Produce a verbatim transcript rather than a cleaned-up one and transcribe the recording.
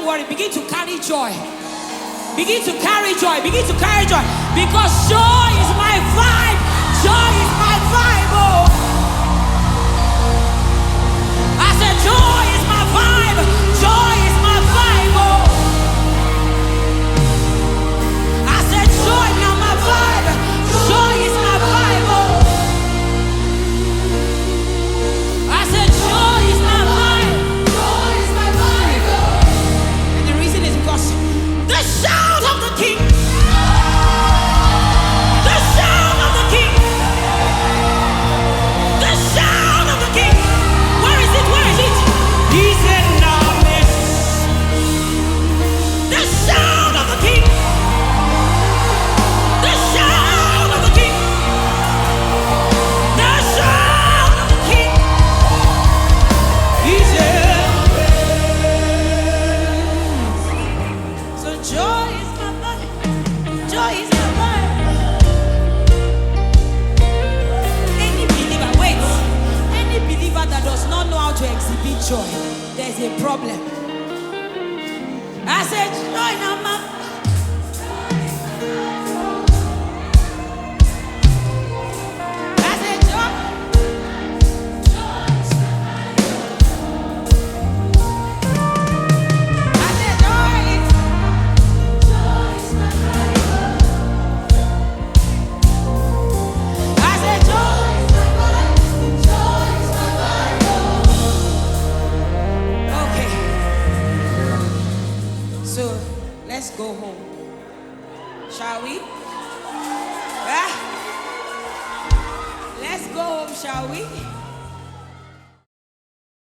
worry. Begin to carry joy. Begin to carry joy. Begin to carry joy. Because joy is my vibe. Joy is my vibe. Oh. I said joy is my vibe. Joy is my vibe. Oh. I said joy now my vibe. Joy is my vibe. Oh. I said joy is my vibe. Joy is my vibe. Oh. And the reason is because the shout of the King. The shout of the King. The shout of the King. Where is it? Where is it? He's in our midst. The shout of the King. The shout of the King. The shout of the King. He's in our midst. So joy is my body. Joy is my body. Any believer, wait. Any believer that does not know how to exhibit joy, there's a problem. I said, joy now, ma. I said, joy. I said, joy is. I said, joy. Okay. So let's go home. Shall we? Ah? Let's go home, shall we?